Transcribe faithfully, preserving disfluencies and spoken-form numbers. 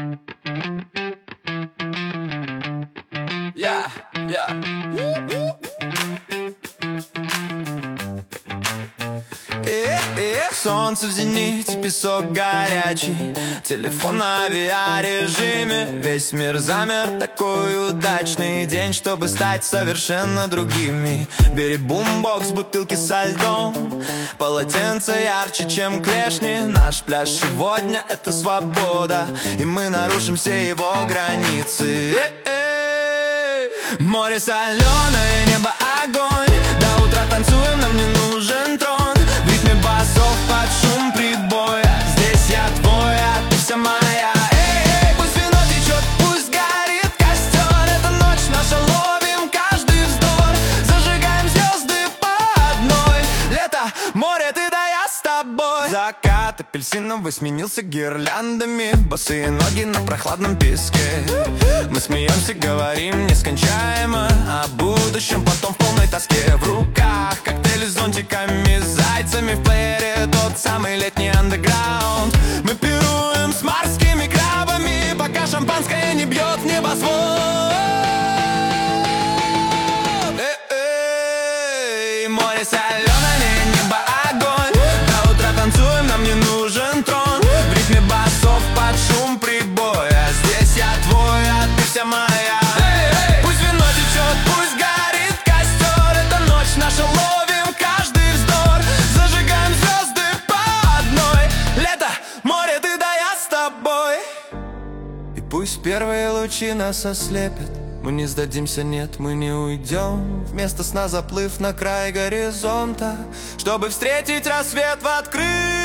Yeah, yeah. Эх, эх, солнце в зените, песок горячий, телефон на авиарежиме. Весь мир замер, такой удачный день, чтобы стать совершенно другими. Бери бумбокс, бутылки со льдом, полотенце ярче, чем клешни. Наш пляж сегодня — это свобода, и мы нарушим все его границы. Э-э-э. Море соленое, небо огонь, до утра танцуем, нам не нужен трон. В ритме басов под шум прибоя, здесь я твой, а ты вся моя. Эй-эй, пусть вино течет, пусть горит костер. Эта ночь наша, ловим каждый вздох, зажигаем звезды по одной. Лето, море, ты да я с тобой. Закат апельсиновый сменился гирляндами, босые ноги на прохладном песке. Мы смеемся, говорим нескончаемо о будущем, потом в полной тоске. В руках коктейли с зонтиками, с зайцами в плеере, тот самый летний андеграунд. Мы пируем с морскими крабами, пока шампанское не бьет в небосвод. Э-эй, море соленое, небо огонь, до утра танцуем, нам не нужен трон. В ритме басов под шум прибоя, здесь я твой, а ты вся моя. Пусть вино течет, пусть горит костер. Эта ночь наша, ловим каждый вздох, зажигаем звезды по одной. Лето, море, ты да я с тобой. И пусть первые лучи нас ослепят, мы не сдадимся, нет, мы не уйдем. Вместо сна заплыв на край горизонта, чтобы встретить рассвет в открытом